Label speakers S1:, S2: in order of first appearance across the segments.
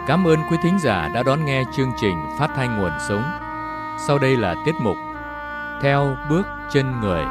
S1: Cảm ơn quý thính giả đã đón nghe chương trình Phát thanh Nguồn Sống. Sau đây là tiết mục Theo bước chân người.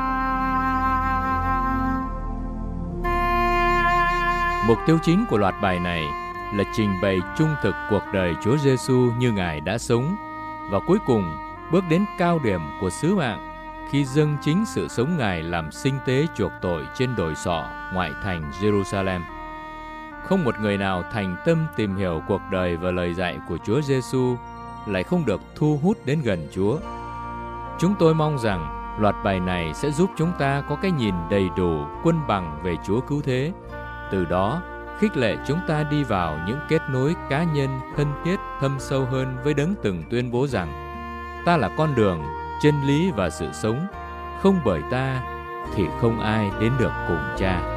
S1: Mục tiêu chính của loạt bài này là trình bày trung thực cuộc đời Chúa Giêsu như Ngài đã sống, và cuối cùng bước đến cao điểm của sứ mạng khi dâng chính sự sống Ngài làm sinh tế chuộc tội trên đồi sọ ngoại thành Jerusalem. Không một người nào thành tâm tìm hiểu cuộc đời và lời dạy của Chúa Giêsu lại không được thu hút đến gần Chúa. Chúng tôi mong rằng loạt bài này sẽ giúp chúng ta có cái nhìn đầy đủ, quân bằng về Chúa cứu thế. Từ đó, khích lệ chúng ta đi vào những kết nối cá nhân thân thiết thâm sâu hơn với Đấng từng tuyên bố rằng: ta là con đường, chân lý và sự sống, không bởi ta thì không ai đến được cùng Cha.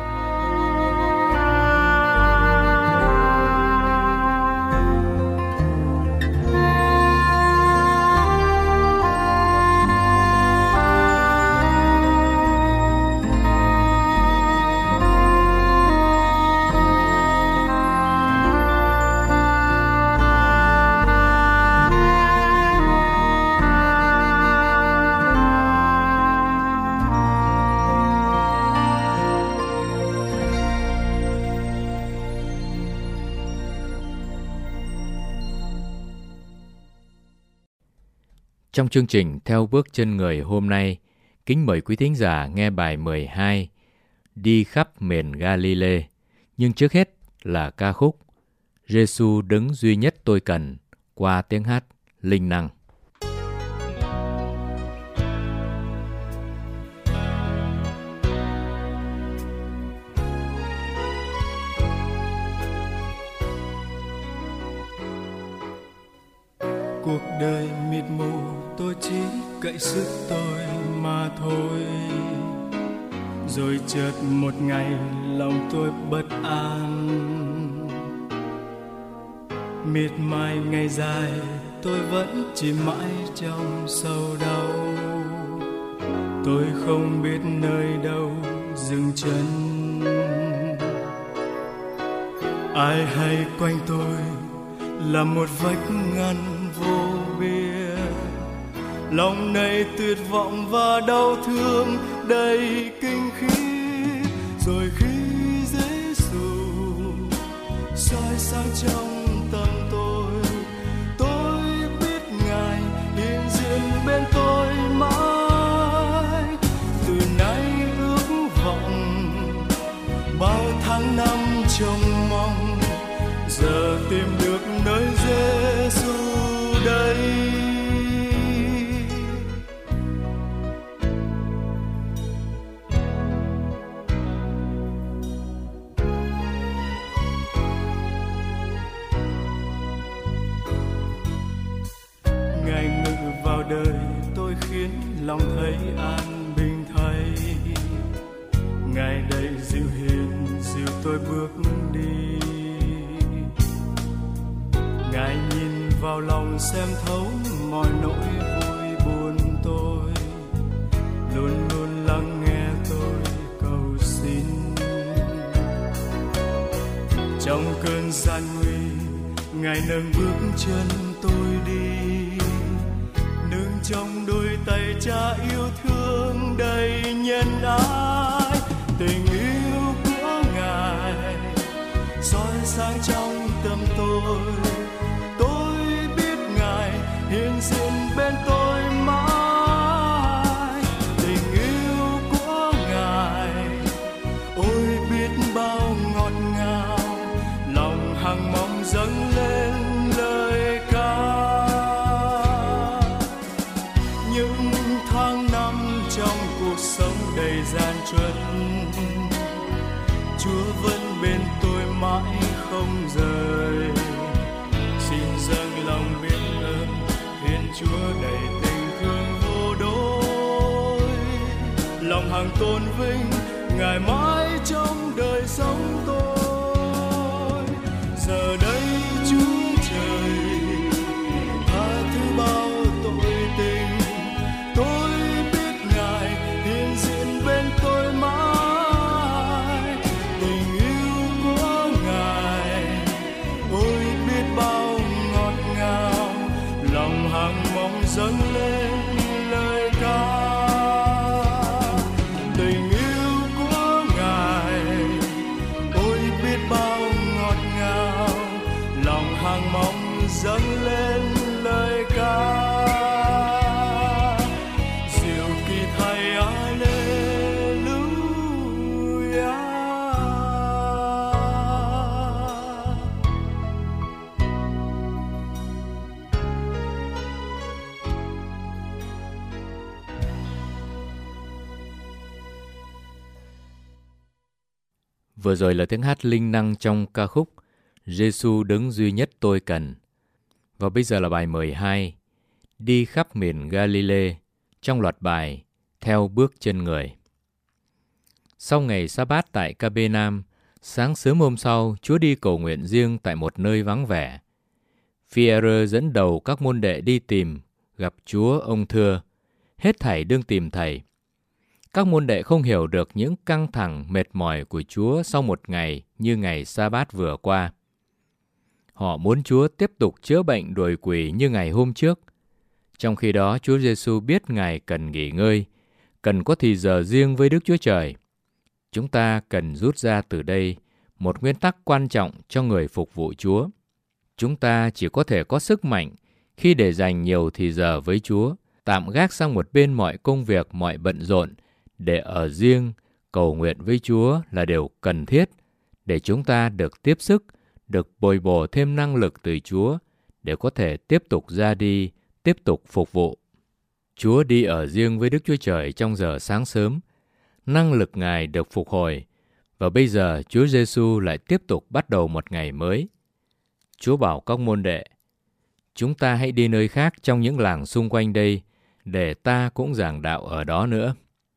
S1: Trong chương trình Theo bước chân người hôm nay, kính mời quý thính giả nghe bài 12, Đi khắp miền Galilee. Nhưng trước hết là ca khúc Giêsu đấng duy nhất tôi cần, qua tiếng hát linh năng.
S2: Cuộc đời mịt mù, tôi chỉ cậy sức tôi mà thôi. Rồi chợt một ngày lòng tôi bất an, miệt mài ngày dài tôi vẫn chỉ mãi trong sầu đau. Tôi không biết nơi đâu dừng chân, ai hay quanh tôi là một vách ngăn vô biên. Lòng này tuyệt vọng và đau thương đầy kinh khiếp. Rồi khi Giêsu soi sáng trong tâm tôi biết Ngài hiện diện bên tôi mãi. Từ nay ước vọng bao tháng năm trông mong, giờ tìm được nơi Giêsu đây. Ngài ngự vào đời tôi khiến lòng thấy an bình thay. Ngài đầy dịu hiền dìu tôi bước đi. Ngài nhìn vào lòng xem thấu mọi nỗi vui buồn tôi, luôn luôn lắng nghe tôi cầu xin. Trong cơn gian nguy, Ngài nâng bước chân tôi đi, nương trong đôi tay Cha yêu thương đầy nhân ái. Tình yêu của Ngài soi sáng trong tâm tôi biết Ngài hiện diện bên tôi mãi. Tình yêu của Ngài ôi biết bao ngọt ngào, lòng hằng mong dâng lên lời ca. Những tháng năm trong cuộc sống đầy gian truân, Chúa vẫn bên tôi mãi không rời. Xin dâng lòng biết ơn Thiên Chúa đầy tình thương vô đối. Lòng hằng tôn vinh Ngài mãi trong đời sống tôi. Giờ đây Chúa trời tha thứ bao tội tình, tôi biết Ngài hiện diện bên tôi mãi. Tình yêu của Ngài ôi biết bao
S1: Vừa rồi là tiếng hát linh năng trong ca khúc Giêsu đấng duy nhất tôi cần. Và bây giờ là bài 12, Đi khắp miền Galilee, trong loạt bài Theo bước chân người. Sau ngày sa-bát tại Ca-bê-nam, sáng sớm hôm sau, Chúa đi cầu nguyện riêng tại một nơi vắng vẻ. Phi-e-rơ dẫn đầu các môn đệ đi tìm, gặp Chúa, ông thưa, hết thảy đương tìm Thầy. Các môn đệ không hiểu được những căng thẳng mệt mỏi của Chúa sau một ngày như ngày sa-bát vừa qua. Họ muốn Chúa tiếp tục chữa bệnh đuổi quỷ như ngày hôm trước. Trong khi đó, Chúa Giêsu biết Ngài cần nghỉ ngơi, cần có thì giờ riêng với Đức Chúa Trời. Chúng ta cần rút ra từ đây một nguyên tắc quan trọng cho người phục vụ Chúa. Chúng ta chỉ có thể có sức mạnh khi để dành nhiều thì giờ với Chúa, tạm gác sang một bên mọi công việc, mọi bận rộn, để ở riêng, cầu nguyện với Chúa là điều cần thiết để chúng ta được tiếp sức, được bồi bổ thêm năng lực từ Chúa để có thể tiếp tục ra đi, tiếp tục phục vụ. Chúa đi ở riêng với Đức Chúa Trời trong giờ sáng sớm, năng lực Ngài được phục hồi, và bây giờ Chúa Giêsu lại tiếp tục bắt đầu một ngày mới. Chúa bảo các môn đệ, chúng ta hãy đi nơi khác trong những làng xung quanh đây, để ta cũng giảng đạo ở đó nữa.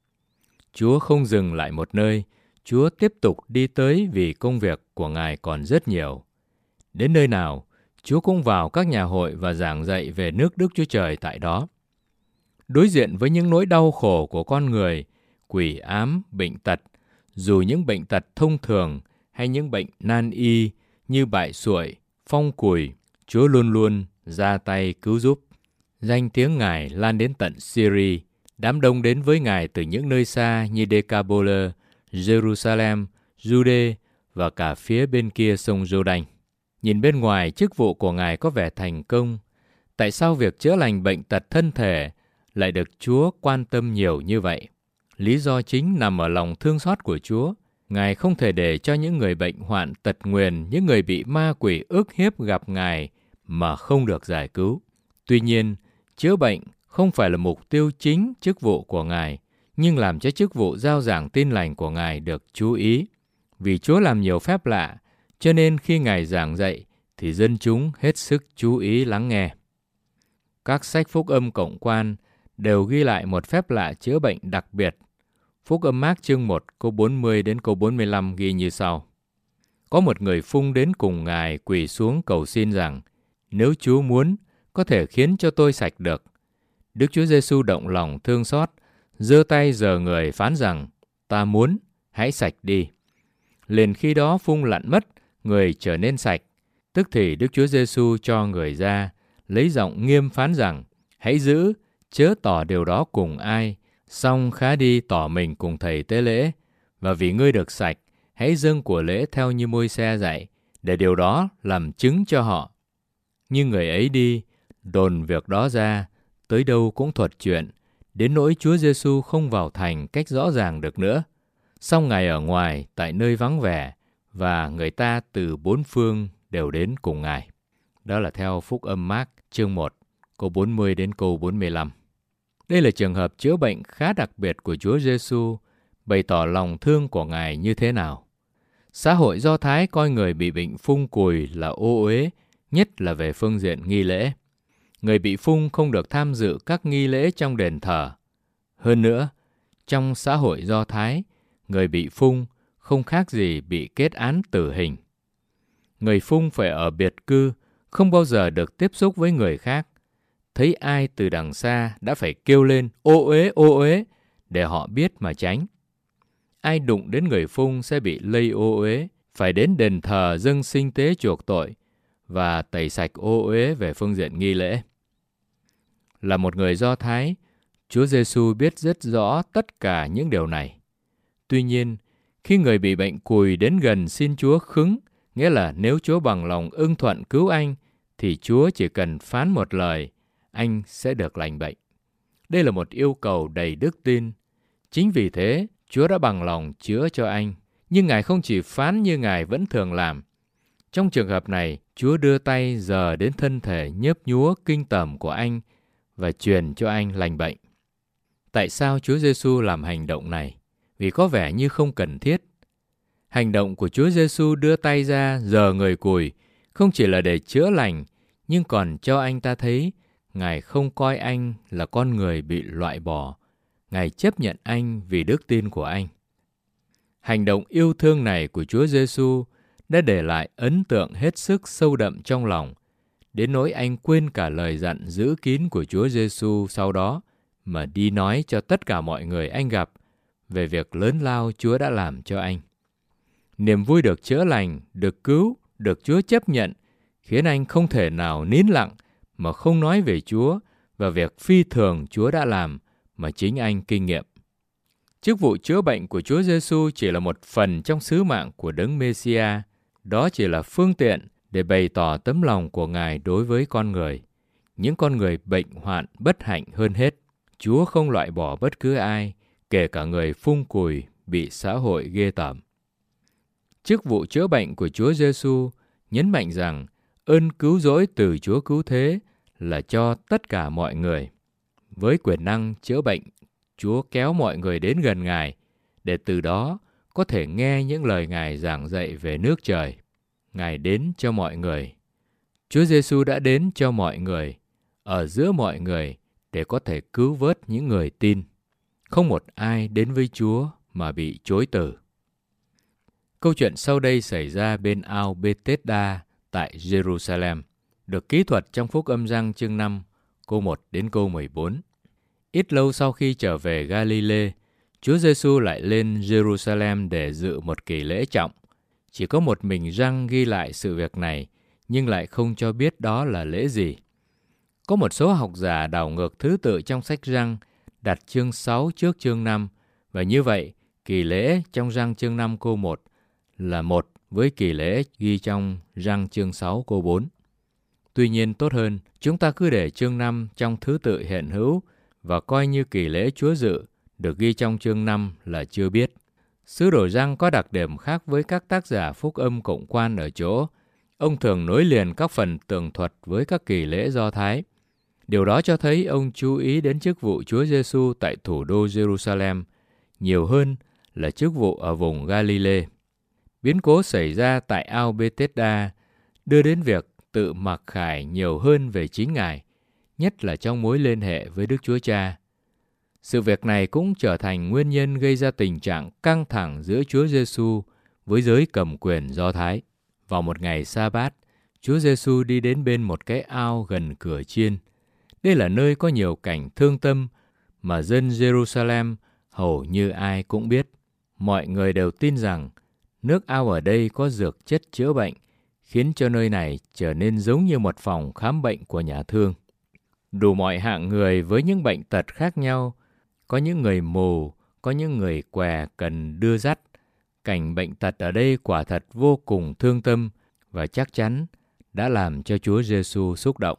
S1: Chúa không dừng lại một nơi, Chúa tiếp tục đi tới vì công việc của Ngài còn rất nhiều. Đến nơi nào, Chúa cũng vào các nhà hội và giảng dạy về nước Đức Chúa Trời tại đó. Đối diện với những nỗi đau khổ của con người, quỷ ám, bệnh tật, dù những bệnh tật thông thường hay những bệnh nan y như bại sụi, phong cùi, Chúa luôn luôn ra tay cứu giúp. Danh tiếng Ngài lan đến tận Syria, đám đông đến với Ngài từ những nơi xa như Decapolis, Jerusalem, Jude và cả phía bên kia sông Giô-đanh. Nhìn bên ngoài, chức vụ của Ngài có vẻ thành công. Tại sao việc chữa lành bệnh tật thân thể lại được Chúa quan tâm nhiều như vậy? Lý do chính nằm ở lòng thương xót của Chúa. Ngài không thể để cho những người bệnh hoạn tật nguyền, những người bị ma quỷ ức hiếp gặp Ngài mà không được giải cứu. Tuy nhiên, chữa bệnh không phải là mục tiêu chính chức vụ của Ngài, nhưng làm cho chức vụ rao giảng tin lành của Ngài được chú ý. Vì Chúa làm nhiều phép lạ, cho nên khi Ngài giảng dạy thì dân chúng hết sức chú ý lắng nghe. Các sách phúc âm cộng quan đều ghi lại một phép lạ chữa bệnh đặc biệt. Phúc âm Mác chương 1 câu 40 đến câu 45 ghi như sau. Có một người phung đến cùng Ngài quỳ xuống cầu xin rằng, nếu Chúa muốn, có thể khiến cho tôi sạch được. Đức Chúa Giêsu động lòng thương xót, giơ tay giở người phán rằng, ta muốn, hãy sạch đi. Liền khi đó phung lặn mất, người trở nên sạch. Tức thì Đức Chúa Giêsu cho người ra, lấy giọng nghiêm phán rằng, hãy giữ, chớ tỏ điều đó cùng ai, xong khá đi tỏ mình cùng thầy tế lễ. Và vì ngươi được sạch, hãy dâng của lễ theo như Môi-se dạy, để điều đó làm chứng cho họ. Nhưng người ấy đi, đồn việc đó ra, tới đâu cũng thuật chuyện, đến nỗi Chúa Giêsu không vào thành cách rõ ràng được nữa. Song Ngài ở ngoài, tại nơi vắng vẻ, và người ta từ bốn phương đều đến cùng Ngài. Đó là theo Phúc âm Mác chương 1, câu 40 đến câu 45. Đây là trường hợp chữa bệnh khá đặc biệt của Chúa Giêsu, bày tỏ lòng thương của Ngài như thế nào. Xã hội Do Thái coi người bị bệnh phung cùi là ô uế, nhất là về phương diện nghi lễ. Người bị phung không được tham dự các nghi lễ trong đền thờ. Hơn nữa, trong xã hội Do Thái, người bị phung không khác gì bị kết án tử hình. Người phung phải ở biệt cư, không bao giờ được tiếp xúc với người khác. Thấy ai từ đằng xa đã phải kêu lên ô uế để họ biết mà tránh. Ai đụng đến người phung sẽ bị lây ô uế, phải đến đền thờ dâng sinh tế chuộc tội và tẩy sạch ô uế về phương diện nghi lễ. Là một người Do Thái, Chúa Giêsu biết rất rõ tất cả những điều này. Tuy nhiên, khi người bị bệnh cùi đến gần xin Chúa khứng, nghĩa là nếu Chúa bằng lòng ưng thuận cứu anh, thì Chúa chỉ cần phán một lời, anh sẽ được lành bệnh. Đây là một yêu cầu đầy đức tin. Chính vì thế, Chúa đã bằng lòng chữa cho anh. Nhưng Ngài không chỉ phán như Ngài vẫn thường làm. Trong trường hợp này, Chúa đưa tay giở đến thân thể nhớp nhúa kinh tởm của anh và truyền cho anh lành bệnh. Tại sao Chúa Giêsu làm hành động này? Vì có vẻ như không cần thiết. Hành động của Chúa Giêsu đưa tay ra giở người cùi không chỉ là để chữa lành, nhưng còn cho anh ta thấy Ngài không coi anh là con người bị loại bỏ. Ngài chấp nhận anh vì đức tin của anh. Hành động yêu thương này của Chúa Giêsu đã để lại ấn tượng hết sức sâu đậm trong lòng, đến nỗi anh quên cả lời dặn giữ kín của Chúa Giêsu sau đó mà đi nói cho tất cả mọi người anh gặp về việc lớn lao Chúa đã làm cho anh. Niềm vui được chữa lành, được cứu, được Chúa chấp nhận khiến anh không thể nào nín lặng mà không nói về Chúa và việc phi thường Chúa đã làm mà chính anh kinh nghiệm. Chức vụ chữa bệnh của Chúa Giêsu chỉ là một phần trong sứ mạng của Đấng Mê-si-a. Đó chỉ là phương tiện để bày tỏ tấm lòng của Ngài đối với con người. Những con người bệnh hoạn bất hạnh hơn hết. Chúa không loại bỏ bất cứ ai, kể cả người phung cùi bị xã hội ghê tởm. Chức vụ chữa bệnh của Chúa Giêsu nhấn mạnh rằng ơn cứu rỗi từ Chúa cứu thế là cho tất cả mọi người. Với quyền năng chữa bệnh, Chúa kéo mọi người đến gần Ngài để từ đó có thể nghe những lời Ngài giảng dạy về nước trời. Ngài đến cho mọi người. Chúa Giêsu đã đến cho mọi người, ở giữa mọi người để có thể cứu vớt những người tin. Không một ai đến với Chúa mà bị chối từ. Câu chuyện sau đây xảy ra bên ao Bethesda tại Jerusalem, được kỹ thuật trong Phúc Âm Giăng chương 5, câu 1 đến câu 14. Ít lâu sau khi trở về Galilee, Chúa Giêsu lại lên Jerusalem để dự một kỳ lễ trọng. Chỉ có một mình Giăng ghi lại sự việc này, nhưng lại không cho biết đó là lễ gì. Có một số học giả đảo ngược thứ tự trong sách Giăng, đặt chương 6 trước chương 5, và như vậy, kỳ lễ trong Giăng chương 5 câu 1 là một với kỳ lễ ghi trong Giăng chương 6 câu 4. Tuy nhiên tốt hơn, chúng ta cứ để chương 5 trong thứ tự hiện hữu và coi như kỳ lễ Chúa dự được ghi trong chương 5 là chưa biết. Sứ đồ Giăng có đặc điểm khác với các tác giả phúc âm cộng quan ở chỗ, ông thường nối liền các phần tường thuật với các kỳ lễ Do Thái. Điều đó cho thấy ông chú ý đến chức vụ Chúa Giêsu tại thủ đô Jerusalem nhiều hơn là chức vụ ở vùng Galilee. Biến cố xảy ra tại ao Bethesda đưa đến việc tự mặc khải nhiều hơn về chính Ngài, nhất là trong mối liên hệ với Đức Chúa Cha. Sự việc này cũng trở thành nguyên nhân gây ra tình trạng căng thẳng giữa Chúa Giêsu với giới cầm quyền Do Thái. Vào một ngày sa-bát, Chúa Giêsu đi đến bên một cái ao gần cửa chiên. Đây là nơi có nhiều cảnh thương tâm mà dân Jerusalem hầu như ai cũng biết. Mọi người đều tin rằng nước ao ở đây có dược chất chữa bệnh, khiến cho nơi này trở nên giống như một phòng khám bệnh của nhà thương. Đủ mọi hạng người với những bệnh tật khác nhau, có những người mù, có những người què cần đưa dắt. Cảnh bệnh tật ở đây quả thật vô cùng thương tâm và chắc chắn đã làm cho Chúa Giêsu xúc động.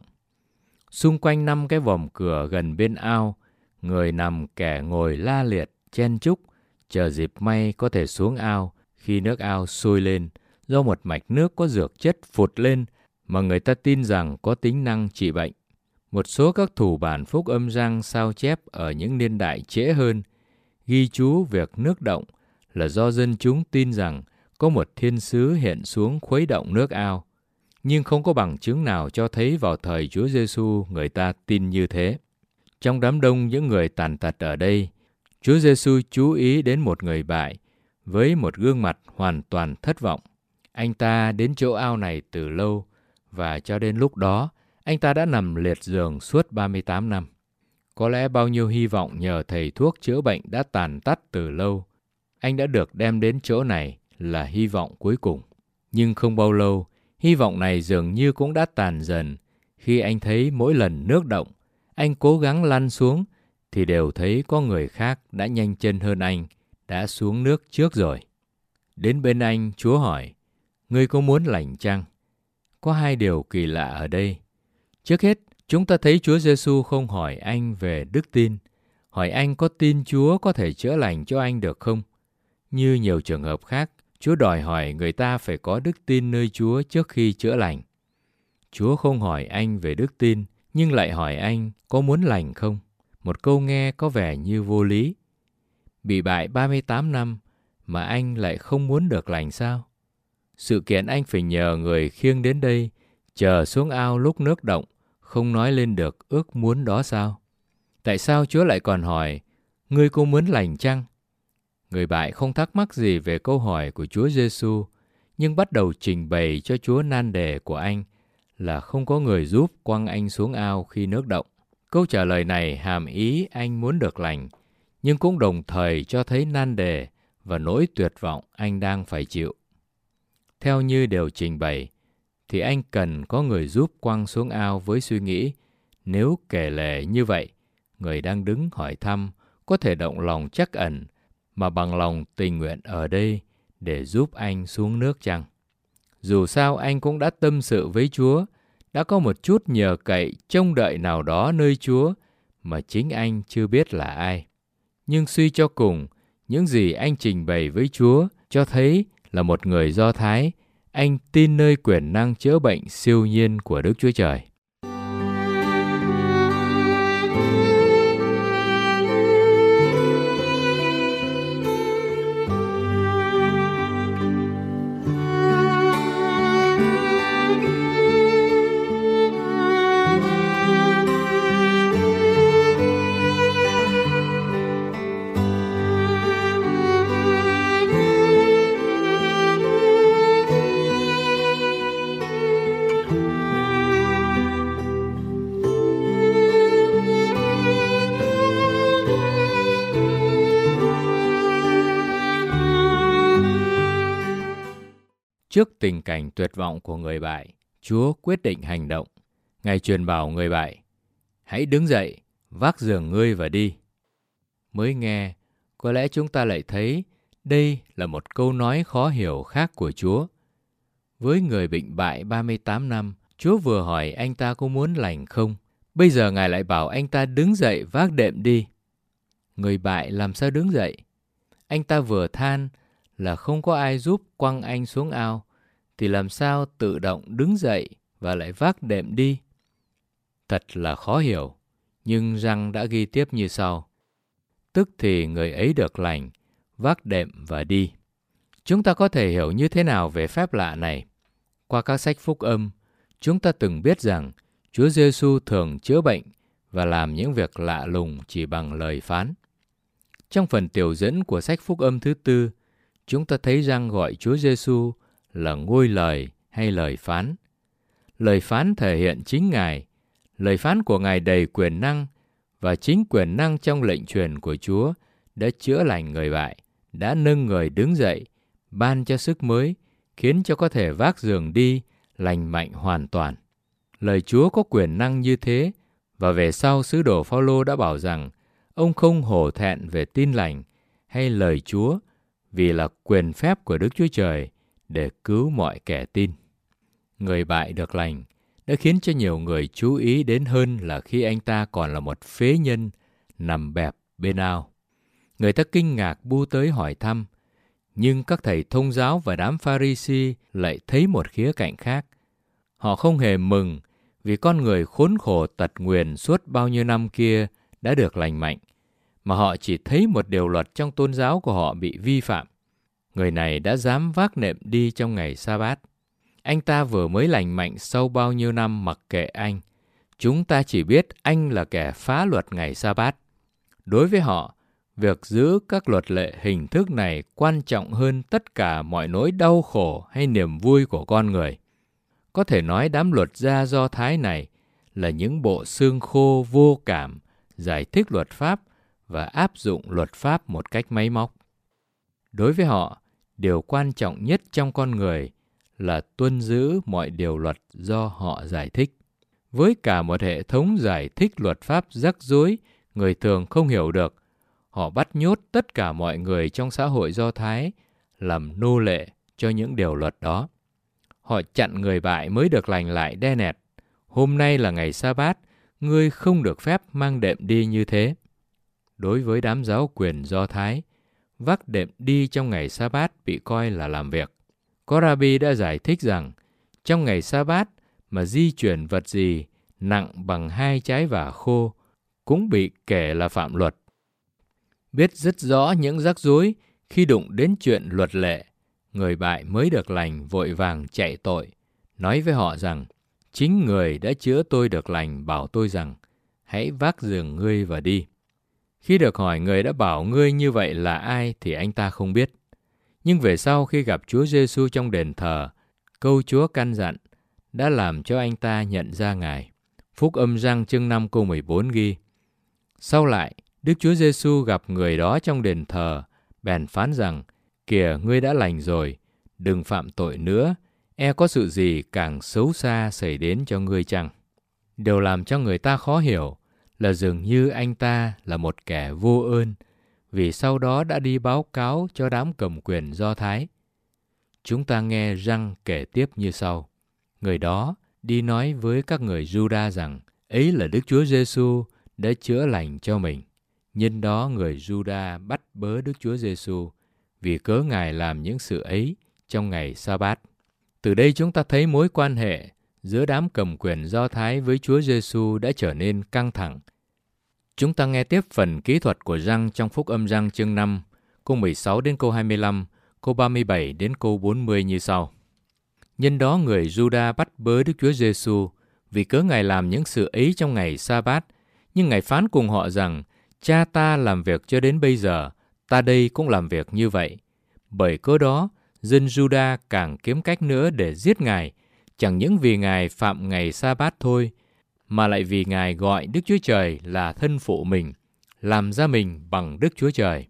S1: Xung quanh 5 cái vòm cửa gần bên ao, người nằm kẻ ngồi la liệt, chen chúc, chờ dịp may có thể xuống ao khi nước ao sôi lên do một mạch nước có dược chất phụt lên mà người ta tin rằng có tính năng trị bệnh. Một số các thủ bản phúc âm Giăng sao chép ở những niên đại trễ hơn ghi chú việc nước động là do dân chúng tin rằng có một thiên sứ hiện xuống khuấy động nước ao, nhưng không có bằng chứng nào cho thấy vào thời Chúa Giêsu người ta tin như thế. Trong đám đông những người tàn tật ở đây, Chúa Giêsu chú ý đến một người bại với một gương mặt hoàn toàn thất vọng. Anh ta đến chỗ ao này từ lâu và cho đến lúc đó, anh ta đã nằm liệt giường suốt 38 năm. Có lẽ bao nhiêu hy vọng nhờ thầy thuốc chữa bệnh đã tàn tắt từ lâu. Anh đã được đem đến chỗ này là hy vọng cuối cùng. Nhưng không bao lâu, hy vọng này dường như cũng đã tàn dần khi anh thấy mỗi lần nước động, anh cố gắng lăn xuống thì đều thấy có người khác đã nhanh chân hơn anh, đã xuống nước trước rồi. Đến bên anh, Chúa hỏi, ngươi có muốn lành chăng? Có hai điều kỳ lạ ở đây. Trước hết, chúng ta thấy Chúa Giêsu không hỏi anh về đức tin, hỏi anh có tin Chúa có thể chữa lành cho anh được không? Như nhiều trường hợp khác, Chúa đòi hỏi người ta phải có đức tin nơi Chúa trước khi chữa lành. Chúa không hỏi anh về đức tin, nhưng lại hỏi anh có muốn lành không? Một câu nghe có vẻ như vô lý. Bị bại 38 năm, mà anh lại không muốn được lành sao? Sự kiện anh phải nhờ người khiêng đến đây, chờ xuống ao lúc nước động, không nói lên được ước muốn đó sao? Tại sao Chúa lại còn hỏi, ngươi có muốn lành chăng? Người bại không thắc mắc gì về câu hỏi của Chúa Giêsu, nhưng bắt đầu trình bày cho Chúa nan đề của anh là không có người giúp quăng anh xuống ao khi nước động. Câu trả lời này hàm ý anh muốn được lành, nhưng cũng đồng thời cho thấy nan đề và nỗi tuyệt vọng anh đang phải chịu. Theo như điều trình bày, thì anh cần có người giúp quăng xuống ao với suy nghĩ, nếu kể lể như vậy, người đang đứng hỏi thăm có thể động lòng trắc ẩn mà bằng lòng tình nguyện ở đây để giúp anh xuống nước chăng? Dù sao anh cũng đã tâm sự với Chúa, đã có một chút nhờ cậy trông đợi nào đó nơi Chúa mà chính anh chưa biết là ai. Nhưng suy cho cùng, những gì anh trình bày với Chúa cho thấy là một người Do Thái, anh tin nơi quyền năng chữa bệnh siêu nhiên của Đức Chúa Trời. Trước tình cảnh tuyệt vọng của người bại, Chúa quyết định hành động. Ngài truyền bảo người bại, hãy đứng dậy, vác giường ngươi và đi. Mới nghe, có lẽ chúng ta lại thấy đây là một câu nói khó hiểu khác của Chúa. Với người bệnh bại 38 năm, Chúa vừa hỏi anh ta có muốn lành không. Bây giờ Ngài lại bảo anh ta đứng dậy vác đệm đi. Người bại làm sao đứng dậy? Anh ta vừa than là không có ai giúp quăng anh xuống ao, thì làm sao tự động đứng dậy và lại vác đệm đi? Thật là khó hiểu, nhưng răng đã ghi tiếp như sau. Tức thì người ấy được lành, vác đệm và đi. Chúng ta có thể hiểu như thế nào về phép lạ này? Qua các sách phúc âm, chúng ta từng biết rằng Chúa Giêsu thường chữa bệnh và làm những việc lạ lùng chỉ bằng lời phán. Trong phần tiểu dẫn của sách phúc âm thứ 4, chúng ta thấy Giăng gọi Chúa Giêsu là ngôi lời hay lời phán. Lời phán thể hiện chính Ngài. Lời phán của Ngài đầy quyền năng, và chính quyền năng trong lệnh truyền của Chúa đã chữa lành người bại, đã nâng người đứng dậy, ban cho sức mới, khiến cho có thể vác giường đi, lành mạnh hoàn toàn. Lời Chúa có quyền năng như thế, và về sau sứ đồ Phao-lô đã bảo rằng ông không hổ thẹn về tin lành hay lời Chúa, vì là quyền phép của Đức Chúa Trời để cứu mọi kẻ tin. Người bại được lành đã khiến cho nhiều người chú ý đến hơn là khi anh ta còn là một phế nhân nằm bẹp bên ao. Người ta kinh ngạc bu tới hỏi thăm, nhưng các thầy thông giáo và đám Pha-ri-si lại thấy một khía cạnh khác. Họ không hề mừng vì con người khốn khổ tật nguyền suốt bao nhiêu năm kia đã được lành mạnh, mà họ chỉ thấy một điều luật trong tôn giáo của họ bị vi phạm. Người này đã dám vác nệm đi trong ngày sa-bát. Anh ta vừa mới lành mạnh sau bao nhiêu năm mặc kệ anh. Chúng ta chỉ biết anh là kẻ phá luật ngày sa-bát. Đối với họ, việc giữ các luật lệ hình thức này quan trọng hơn tất cả mọi nỗi đau khổ hay niềm vui của con người. Có thể nói đám luật gia Do Thái này là những bộ xương khô vô cảm, giải thích luật pháp và áp dụng luật pháp một cách máy móc. Đối với họ, điều quan trọng nhất trong con người là tuân giữ mọi điều luật do họ giải thích. Với cả một hệ thống giải thích luật pháp rắc rối, người thường không hiểu được, họ bắt nhốt tất cả mọi người trong xã hội Do Thái làm nô lệ cho những điều luật đó. Họ chặn người bại mới được lành lại đe nẹt. Hôm nay là ngày sa-bát, ngươi không được phép mang đệm đi như thế. Đối với đám giáo quyền Do Thái, vác đệm đi trong ngày sa-bát bị coi là làm việc. Có Rabbi đã giải thích rằng, trong ngày sa-bát mà di chuyển vật gì nặng bằng 2 trái vả khô cũng bị kể là phạm luật. Biết rất rõ những rắc rối Khi đụng đến chuyện luật lệ, người bại mới được lành vội vàng chạy tội, nói với họ rằng, chính người đã chữa tôi được lành bảo tôi rằng, hãy vác giường ngươi và đi. Khi được hỏi người đã bảo ngươi như vậy là ai thì anh ta không biết. Nhưng về sau khi gặp Chúa Giêsu trong đền thờ, câu Chúa căn dặn đã làm cho anh ta nhận ra Ngài. Phúc Âm Giăng chương 5 câu 14 ghi: Sau lại, Đức Chúa Giêsu gặp người đó trong đền thờ, bèn phán rằng, kìa ngươi đã lành rồi, đừng phạm tội nữa, e có sự gì càng xấu xa xảy đến cho ngươi chăng? Điều làm cho người ta khó hiểu là dường như anh ta là một kẻ vô ơn, vì sau đó đã đi báo cáo cho đám cầm quyền Do Thái. Chúng ta nghe Giăng kể tiếp như sau. Người đó đi nói với các người Juda rằng, ấy là Đức Chúa Giêsu đã chữa lành cho mình. Nhân đó người Juda bắt bớ Đức Chúa Giêsu vì cớ Ngài làm những sự ấy trong ngày Sa-bát. Từ đây chúng ta thấy mối quan hệ giữa đám cầm quyền Do Thái với Chúa Giêsu đã trở nên căng thẳng. Chúng ta nghe tiếp phần kỹ thuật của Giăng trong Phúc Âm Giăng chương 5, câu 16 đến câu 25, câu 37 đến câu 40 như sau. Nhân đó người Juda bắt bớ Đức Chúa Giêsu vì cớ Ngài làm những sự ấy trong ngày Sa-bát, nhưng Ngài phán cùng họ rằng, Cha ta làm việc cho đến bây giờ, ta đây cũng làm việc như vậy. Bởi cớ đó, dân Juda càng kiếm cách nữa để giết Ngài, chẳng những vì Ngài phạm ngày Sa-bát thôi, mà lại vì Ngài gọi Đức Chúa Trời là thân phụ mình, làm ra mình bằng Đức Chúa Trời.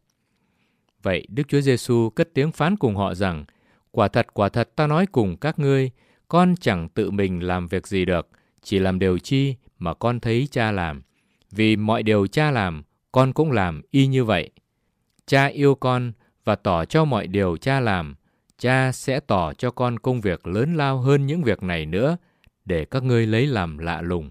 S1: Vậy Đức Chúa Giêsu cất tiếng phán cùng họ rằng, quả thật ta nói cùng các ngươi, con chẳng tự mình làm việc gì được, chỉ làm điều chi mà con thấy Cha làm. Vì mọi điều Cha làm, con cũng làm y như vậy. Cha yêu con và tỏ cho mọi điều Cha làm, Cha sẽ tỏ cho con công việc lớn lao hơn những việc này nữa, để các ngươi lấy làm lạ lùng.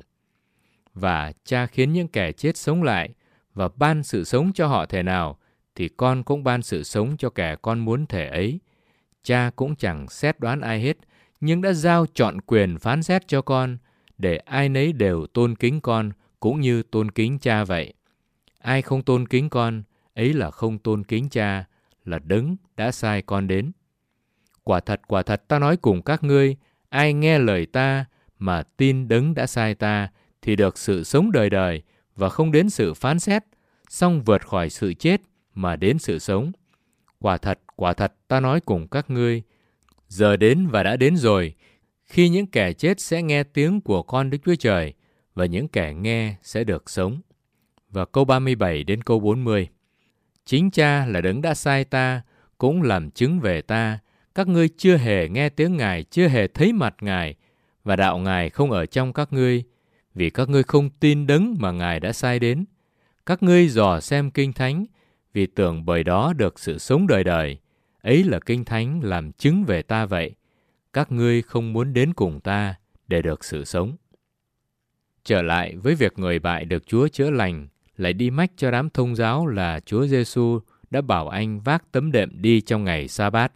S1: Và Cha khiến những kẻ chết sống lại, và ban sự sống cho họ thể nào, thì con cũng ban sự sống cho kẻ con muốn thể ấy. Cha cũng chẳng xét đoán ai hết, nhưng đã giao trọn quyền phán xét cho con, để ai nấy đều tôn kính con, cũng như tôn kính Cha vậy. Ai không tôn kính con, ấy là không tôn kính Cha, là Đấng đã sai con đến. Quả thật ta nói cùng các ngươi, ai nghe lời ta mà tin Đấng đã sai ta, thì được sự sống đời đời và không đến sự phán xét, song vượt khỏi sự chết mà đến sự sống. Quả thật ta nói cùng các ngươi, giờ đến và đã đến rồi, khi những kẻ chết sẽ nghe tiếng của con Đức Chúa Trời, và những kẻ nghe sẽ được sống. Và câu 37 đến câu 40. Chính Cha là Đấng đã sai ta, cũng làm chứng về ta. Các ngươi chưa hề nghe tiếng Ngài, chưa hề thấy mặt Ngài, và đạo Ngài không ở trong các ngươi, vì các ngươi không tin Đấng mà Ngài đã sai đến. Các ngươi dò xem Kinh Thánh, vì tưởng bởi đó được sự sống đời đời. Ấy là Kinh Thánh làm chứng về ta vậy. Các ngươi không muốn đến cùng ta để được sự sống. Trở lại với việc người bại được Chúa chữa lành, lại đi mách cho đám thông giáo là Chúa Giêsu đã bảo anh vác tấm đệm đi trong ngày Sa-bát.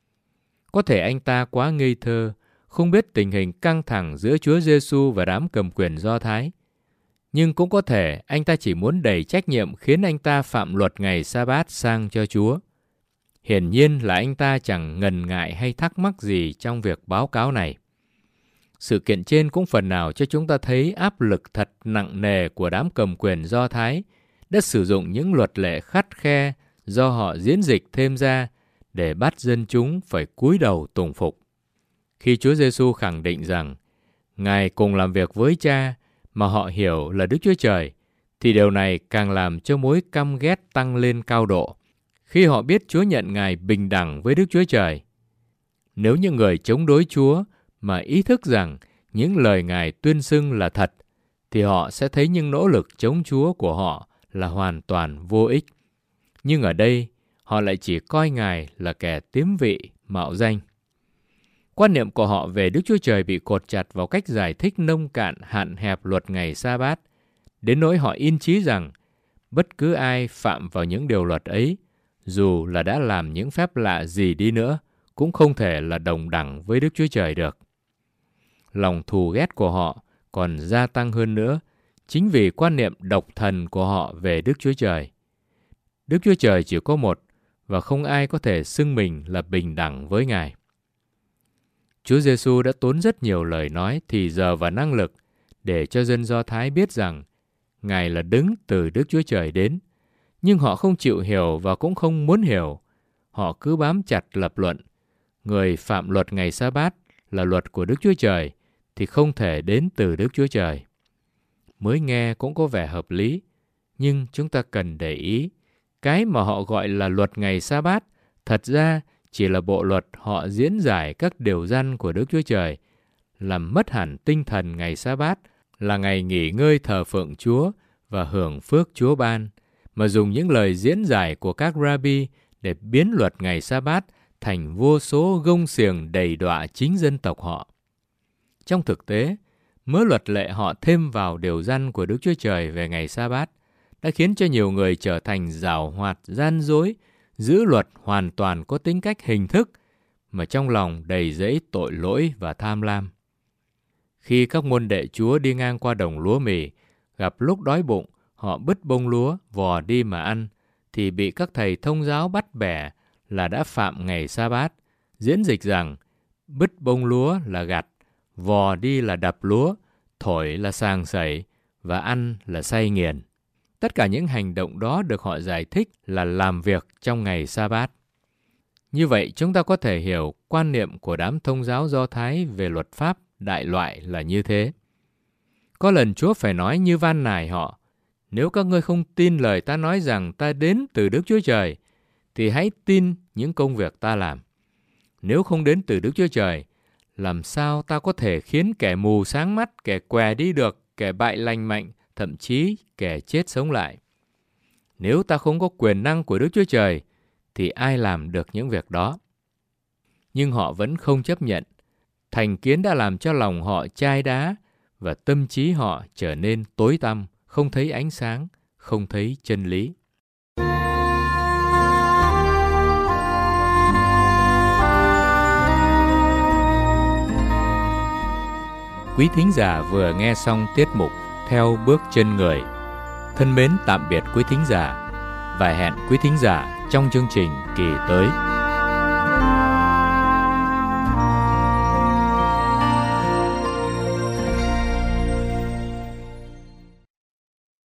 S1: Có thể anh ta quá ngây thơ, không biết tình hình căng thẳng giữa Chúa Giêsu và đám cầm quyền Do Thái. Nhưng cũng có thể anh ta chỉ muốn đẩy trách nhiệm khiến anh ta phạm luật ngày Sa-bát sang cho Chúa. Hiển nhiên là anh ta chẳng ngần ngại hay thắc mắc gì trong việc báo cáo này. Sự kiện trên cũng phần nào cho chúng ta thấy áp lực thật nặng nề của đám cầm quyền Do Thái đã sử dụng những luật lệ khắt khe do họ diễn dịch thêm ra để bắt dân chúng phải cúi đầu tùng phục. Khi Chúa Giêsu khẳng định rằng Ngài cùng làm việc với Cha mà họ hiểu là Đức Chúa Trời, thì điều này càng làm cho mối căm ghét tăng lên cao độ khi họ biết Chúa nhận Ngài bình đẳng với Đức Chúa Trời. Nếu những người chống đối Chúa mà ý thức rằng những lời Ngài tuyên xưng là thật, thì họ sẽ thấy những nỗ lực chống Chúa của họ là hoàn toàn vô ích. Nhưng ở đây, họ lại chỉ coi Ngài là kẻ tiếm vị, mạo danh. Quan niệm của họ về Đức Chúa Trời bị cột chặt vào cách giải thích nông cạn hạn hẹp luật ngày Sa-bát, đến nỗi họ in chí rằng bất cứ ai phạm vào những điều luật ấy, dù là đã làm những phép lạ gì đi nữa, cũng không thể là đồng đẳng với Đức Chúa Trời được. Lòng thù ghét của họ còn gia tăng hơn nữa, chính vì quan niệm độc thần của họ về Đức Chúa Trời. Đức Chúa Trời chỉ có một, và không ai có thể xưng mình là bình đẳng với Ngài. Chúa Giêsu đã tốn rất nhiều lời nói, thì giờ và năng lực để cho dân Do Thái biết rằng Ngài là Đấng từ Đức Chúa Trời đến, nhưng họ không chịu hiểu và cũng không muốn hiểu. Họ cứ bám chặt lập luận, người phạm luật ngày Sa-bát là luật của Đức Chúa Trời thì không thể đến từ Đức Chúa Trời. Mới nghe cũng có vẻ hợp lý, nhưng chúng ta cần để ý, cái mà họ gọi là luật ngày Sa-bát thật ra chỉ là bộ luật họ diễn giải các điều răn của Đức Chúa Trời, làm mất hẳn tinh thần ngày Sa-bát là ngày nghỉ ngơi thờ phượng Chúa và hưởng phước Chúa ban, mà dùng những lời diễn giải của các rabbi để biến luật ngày Sa-bát thành vô số gông xiềng đầy đọa chính dân tộc họ. Trong thực tế, mớ luật lệ họ thêm vào điều răn của Đức Chúa Trời về ngày Sa-bát đã khiến cho nhiều người trở thành giảo hoạt, gian dối, giữ luật hoàn toàn có tính cách hình thức, mà trong lòng đầy dẫy tội lỗi và tham lam. Khi các môn đệ Chúa đi ngang qua đồng lúa mì, gặp lúc đói bụng, họ bứt bông lúa, vò đi mà ăn, thì bị các thầy thông giáo bắt bẻ là đã phạm ngày Sa-bát, diễn dịch rằng bứt bông lúa là gặt, vò đi là đập lúa, thổi là sàng sẩy và ăn là say nghiền. Tất cả những hành động đó được họ giải thích là làm việc trong ngày Sa-bát. Như vậy, chúng ta có thể hiểu quan niệm của đám thông giáo Do Thái về luật pháp đại loại là như thế. Có lần Chúa phải nói như van nài họ, nếu các ngươi không tin lời ta nói rằng ta đến từ Đức Chúa Trời, thì hãy tin những công việc ta làm. Nếu không đến từ Đức Chúa Trời, làm sao ta có thể khiến kẻ mù sáng mắt, kẻ què đi được, kẻ bại lành mạnh, thậm chí kẻ chết sống lại? Nếu ta không có quyền năng của Đức Chúa Trời, thì ai làm được những việc đó? Nhưng họ vẫn không chấp nhận. Thành kiến đã làm cho lòng họ chai đá và tâm trí họ trở nên tối tăm, không thấy ánh sáng, không thấy chân lý. Quý thính giả vừa nghe xong tiết mục Theo bước chân người. Thân mến tạm biệt quý thính giả và hẹn quý thính giả trong chương trình kỳ tới.